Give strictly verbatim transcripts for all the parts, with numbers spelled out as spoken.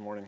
Good morning.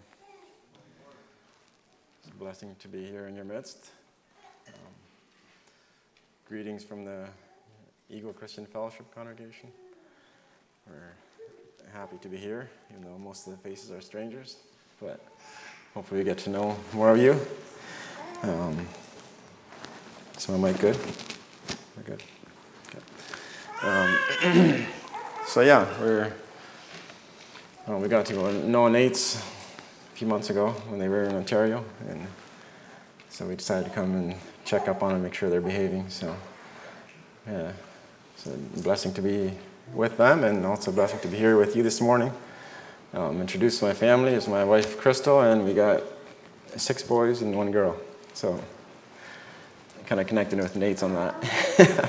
It's a blessing to be here in your midst. Um, greetings from the Eagle Christian Fellowship congregation. We're happy to be here, even though most of the faces are strangers, but hopefully we get to know more of you. Um, is my mic good? We're good. Okay. Um, so yeah, we're well, we got to go know Nate's a few months ago when they were in Ontario, and so we decided to come and check up on them, make sure they're behaving. So yeah, it's a blessing to be with them, and also a blessing to be here with you this morning. Um, introduced my family is my wife Crystal, and we got six boys and one girl. So kind of connected with Nate's on that.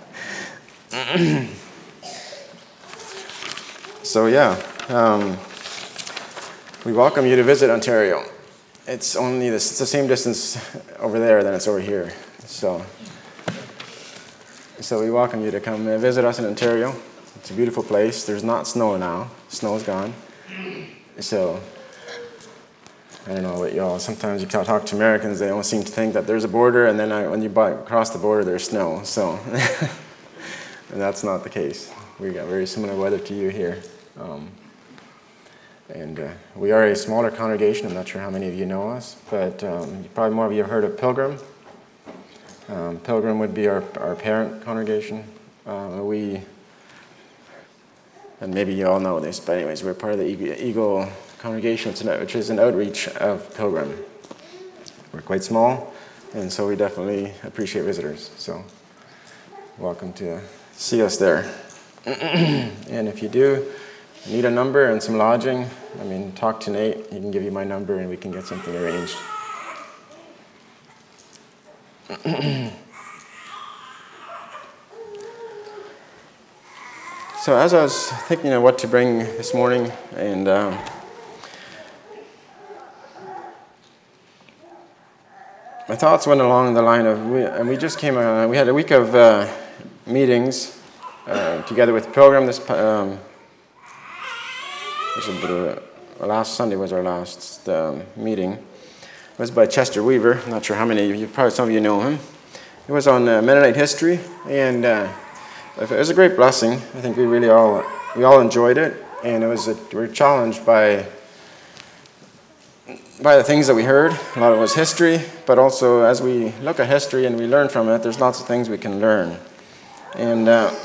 So yeah, um, we welcome you to visit Ontario. It's only this, it's the same distance over there than it's over here. So, so we welcome you to come and visit us in Ontario. It's a beautiful place. There's not snow now. Snow's gone. So I don't know what y'all. Sometimes you talk to Americans, they don't seem to think that there's a border, and then I, when you cross the border, there's snow. So, and that's not the case. We got very similar weather to you here. Um, and uh, we are a smaller congregation. I'm not sure how many of you know us, but um, probably more of you have heard of Pilgrim. Um, Pilgrim would be our, our parent congregation. Uh, we, and maybe you all know this, but anyways, we're part of the Eagle congregation, which is an outreach of Pilgrim. We're quite small, and so we definitely appreciate visitors. So welcome to see us there. And if you do need a number and some lodging, I mean, talk to Nate. He can give you my number and we can get something arranged. So as I was thinking of what to bring this morning, and um, my thoughts went along the line of, we, and we just came, uh, we had a week of uh, meetings uh, together with Pilgrim. This um, was a, uh, last Sunday was our last um, meeting. It was by Chester Weaver. I'm not sure how many of you, probably some of you know him. It was on uh, Mennonite history, and uh, it was a great blessing. I think we really all we all enjoyed it, and it was a, we were challenged by by the things that we heard. A lot of it was history, but also as we look at history and we learn from it, there's lots of things we can learn. And uh,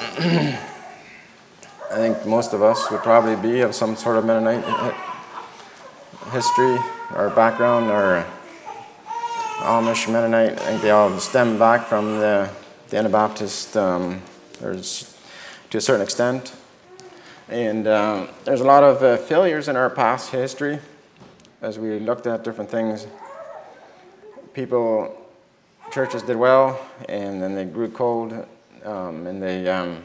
I think most of us would probably be of some sort of Mennonite history or background, or Amish Mennonite. I think they all stem back from the, the Anabaptist, um, there's, to a certain extent. And uh, there's a lot of uh, failures in our past history. As we looked at different things, people, churches did well, and then they grew cold, um, and they, um,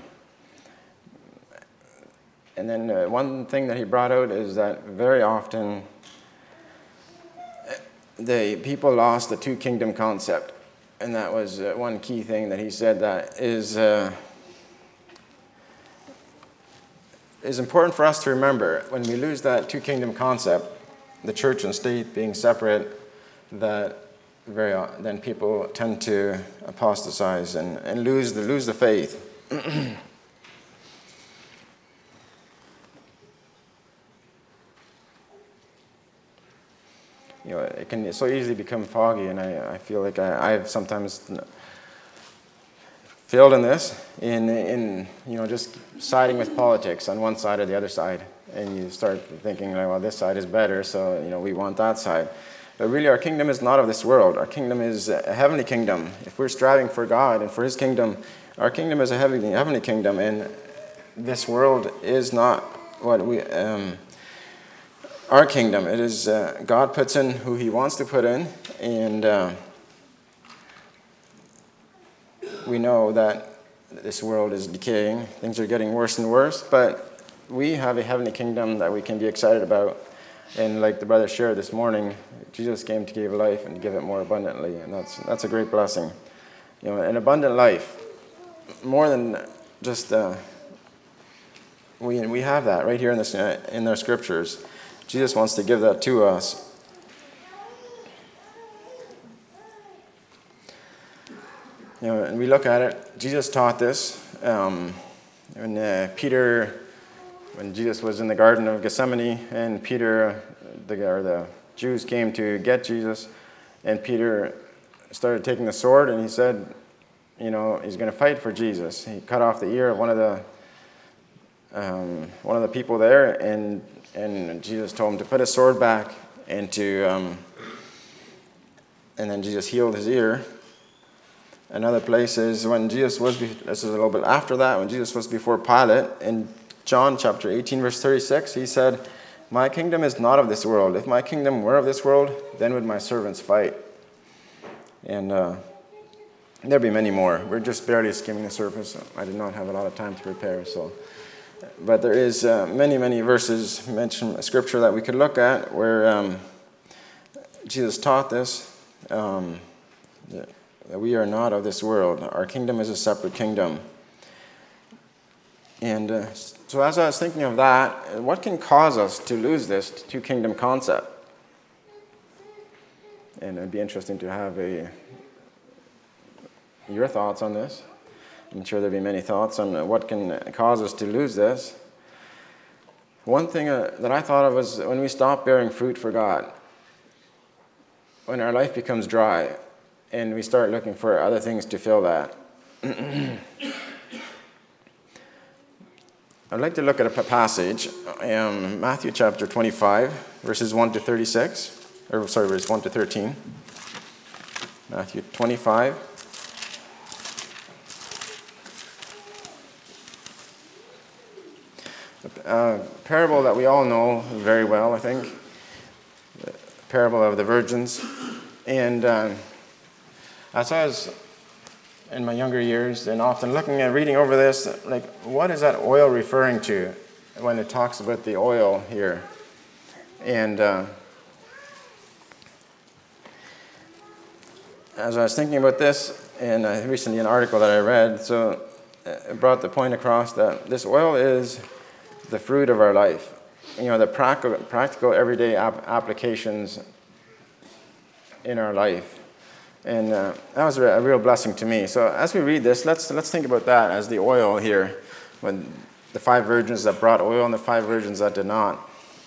and then uh, one thing that he brought out is that very often the people lost the two kingdom concept, and that was uh, one key thing that he said that is uh, is important for us to remember. When we lose that two kingdom concept, the church and state being separate, that very then people tend to apostatize and, and lose the lose the faith. You know, it can so easily become foggy, and I, I feel like I, I've sometimes failed in this, in in you know just siding with politics on one side or the other side, and you start thinking like, well, this side is better, so you know we want that side. But really, our kingdom is not of this world. Our kingdom is a heavenly kingdom. If we're striving for God and for His kingdom, our kingdom is a heavenly heavenly kingdom, and this world is not what we. Um, Our kingdom, it is uh, God puts in who He wants to put in, and uh, we know that this world is decaying. Things are getting worse and worse, but we have a heavenly kingdom that we can be excited about. And like the brother shared this morning, Jesus came to give life and to give it more abundantly, and that's that's a great blessing. You know, an abundant life, more than just uh, we we have that right here in the in the scriptures. Jesus wants to give that to us. You know, and we look at it, Jesus taught this. Um, when uh, Peter, when Jesus was in the Garden of Gethsemane, and Peter, the, or the Jews came to get Jesus, and Peter started taking the sword, and he said, you know, he's going to fight for Jesus. He cut off the ear of one of the um, one of the people there, and and Jesus told him to put his sword back, and to um, and then Jesus healed his ear. Another place is when Jesus was, this is a little bit after that, when Jesus was before Pilate, in John chapter eighteen, verse thirty-six, he said, "My kingdom is not of this world. If my kingdom were of this world, then would my servants fight." And uh, there'll be many more. We're just barely skimming the surface. I did not have a lot of time to prepare, so. But there is uh, many, many verses mentioned in Scripture that we could look at where um, Jesus taught this. Um, that we are not of this world. Our kingdom is a separate kingdom. And uh, so as I was thinking of that, what can cause us to lose this two-kingdom concept? And it'd be interesting to have a your thoughts on this. I'm sure there'll be many thoughts on what can cause us to lose this. One thing uh, that I thought of was when we stop bearing fruit for God, when our life becomes dry, and we start looking for other things to fill that. I'd like to look at a passage, um, Matthew chapter twenty-five, verses one to thirty-six, or sorry, verse one to thirteen. Matthew twenty-five. A parable that we all know very well, I think. The parable of the virgins. And um, as I was in my younger years and often looking and reading over this, like, what is that oil referring to when it talks about the oil here? And uh, as I was thinking about this, and uh, recently an article that I read, so it brought the point across that this oil is the fruit of our life. You know, the practical, practical everyday ap- applications in our life. And uh, that was a real blessing to me. So as we read this, let's let's think about that as the oil here, when the five virgins that brought oil and the five virgins that did not.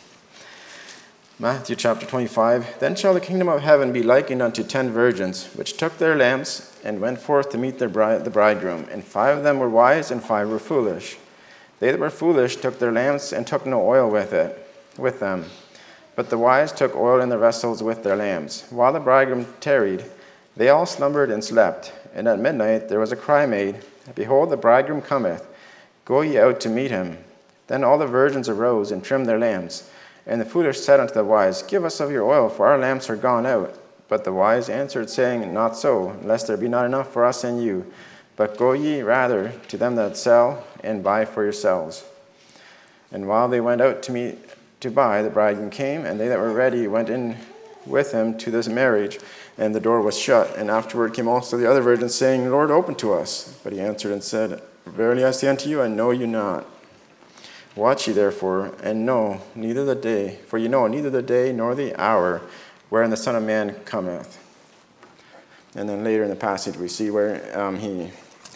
Matthew chapter twenty-five. Then shall the kingdom of heaven be likened unto ten virgins, which took their lamps and went forth to meet their bride, the bridegroom. And five of them were wise, and five were foolish. They that were foolish took their lamps and took no oil with it, with them. But the wise took oil in their vessels with their lamps. While the bridegroom tarried, they all slumbered and slept. And at midnight there was a cry made, Behold, the bridegroom cometh. Go ye out to meet him. Then all the virgins arose and trimmed their lamps. And the foolish said unto the wise, Give us of your oil, for our lamps are gone out. But the wise answered, saying, Not so, lest there be not enough for us and you. But go ye rather to them that sell, and buy for yourselves. And while they went out to meet to buy, the bridegroom came, and they that were ready went in with him to this marriage, and the door was shut. And afterward came also the other virgins, saying, Lord, open to us. But he answered and said, Verily I say unto you, I know you not. Watch ye therefore, and know neither the day, for you know neither the day nor the hour wherein the Son of Man cometh. And then later in the passage we see where um, he,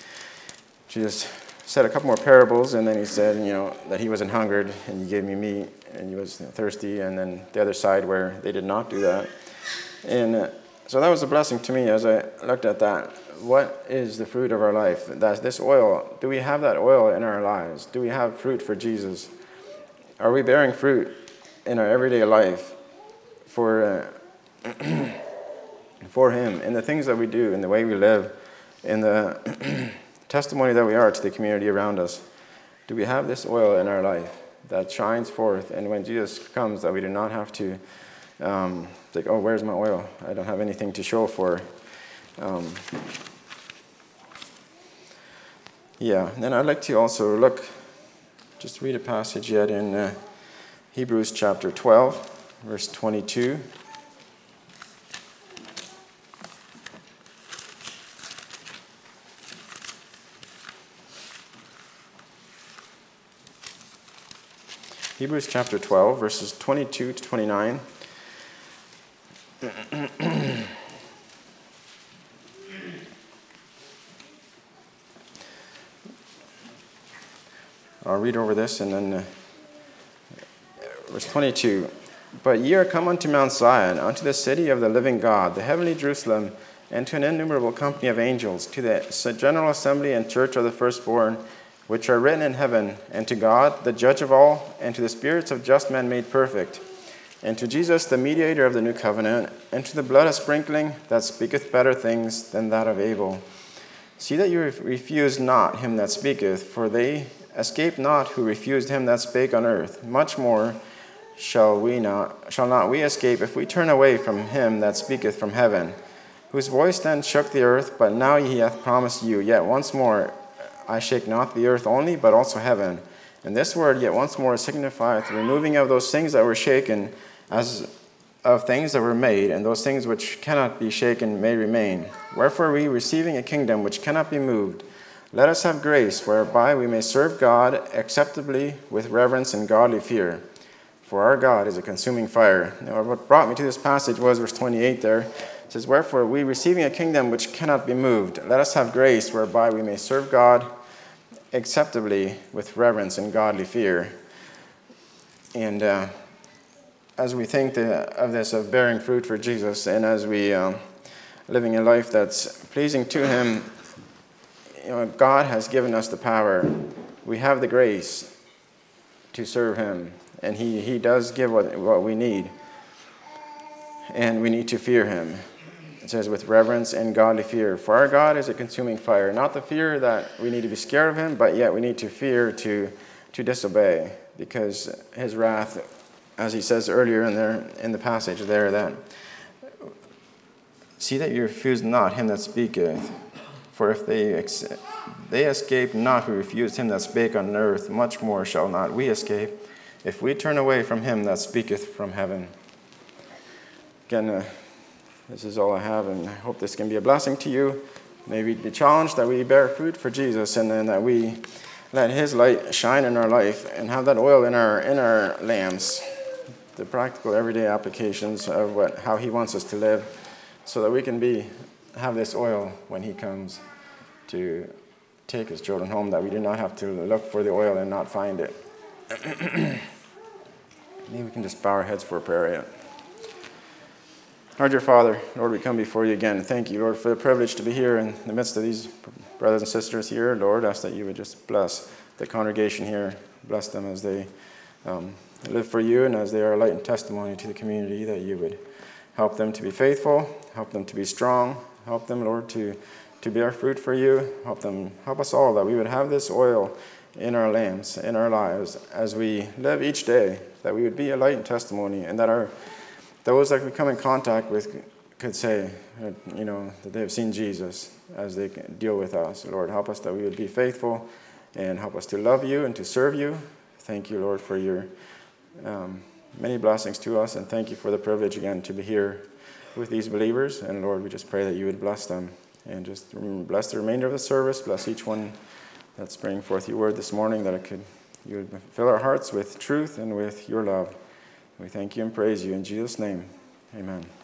Jesus said a couple more parables, and then he said, you know, that he wasn't hungered, and you gave me meat, and he was thirsty, and then the other side where they did not do that. And uh, so that was a blessing to me as I looked at that. What is the fruit of our life? That's this oil. Do we have that oil in our lives? Do we have fruit for Jesus? Are we bearing fruit in our everyday life for uh, for him, in the things that we do, in the way we live, in the testimony that we are to the community around us? Do we have this oil in our life that shines forth, and when Jesus comes, that we do not have to um, think, oh, where's my oil? I don't have anything to show for. Um, yeah, and then I'd like to also look, just read a passage yet in uh, Hebrews chapter twelve, verse twenty-two. Hebrews chapter twelve, verses twenty-two to twenty-nine. I'll read over this and then uh, verse twenty-two. But ye are come unto Mount Zion, unto the city of the living God, the heavenly Jerusalem, and to an innumerable company of angels, to the general assembly and church of the firstborn, which are written in heaven, and to God, the judge of all, and to the spirits of just men made perfect, and to Jesus, the mediator of the new covenant, and to the blood of sprinkling that speaketh better things than that of Abel. See that you refuse not him that speaketh, for they escape not who refused him that spake on earth. Much more shall we not shall not we escape if we turn away from him that speaketh from heaven, whose voice then shook the earth, but now he hath promised you, yet once more I shake not the earth only, but also heaven. And this word, yet once more, signifieth the removing of those things that were shaken, as of things that were made, and those things which cannot be shaken may remain. Wherefore we, receiving a kingdom which cannot be moved, let us have grace, whereby we may serve God acceptably with reverence and godly fear. For our God is a consuming fire. Now, what brought me to this passage was verse twenty-eight there. It says, wherefore we, receiving a kingdom which cannot be moved, let us have grace, whereby we may serve God acceptably with reverence and godly fear. And uh, as we think the, of this, of bearing fruit for Jesus, and as we uh, living a life that's pleasing to him, you know, God has given us the power. We have the grace to serve him, and he, he does give what, what we need. And we need to fear him. It says, with reverence and godly fear. For our God is a consuming fire. Not the fear that we need to be scared of him, but yet we need to fear to, to disobey. Because his wrath, as he says earlier in there in the passage there, that see that you refuse not him that speaketh. For if they ex- they escape not who refused him that spake on earth, much more shall not we escape, if we turn away from him that speaketh from heaven. Again, uh, this is all I have, and I hope this can be a blessing to you. May we be challenged that we bear fruit for Jesus, and then that we let his light shine in our life and have that oil in our in our lamps, the practical everyday applications of what how he wants us to live, so that we can be have this oil when he comes to take his children home, that we do not have to look for the oil and not find it. Maybe we can just bow our heads for a prayer. Yeah. Lord, dear Father, Lord, we come before you again. Thank you, Lord, for the privilege to be here in the midst of these brothers and sisters here. Lord, ask that you would just bless the congregation here. Bless them as they um, live for you and as they are a light and testimony to the community, that you would help them to be faithful, help them to be strong, help them, Lord, to, to bear fruit for you. Help them, help us all, that we would have this oil in our lamps, in our lives, as we live each day, that we would be a light and testimony, and that our those that we come in contact with could say, you know, that they have seen Jesus as they deal with us. Lord, help us that we would be faithful, and help us to love you and to serve you. Thank you, Lord, for your um, many blessings to us, and thank you for the privilege again to be here with these believers. And Lord, we just pray that you would bless them, and just bless the remainder of the service. Bless each one that's bringing forth your word this morning, that it could you would fill our hearts with truth and with your love. We thank you and praise you in Jesus' name. Amen.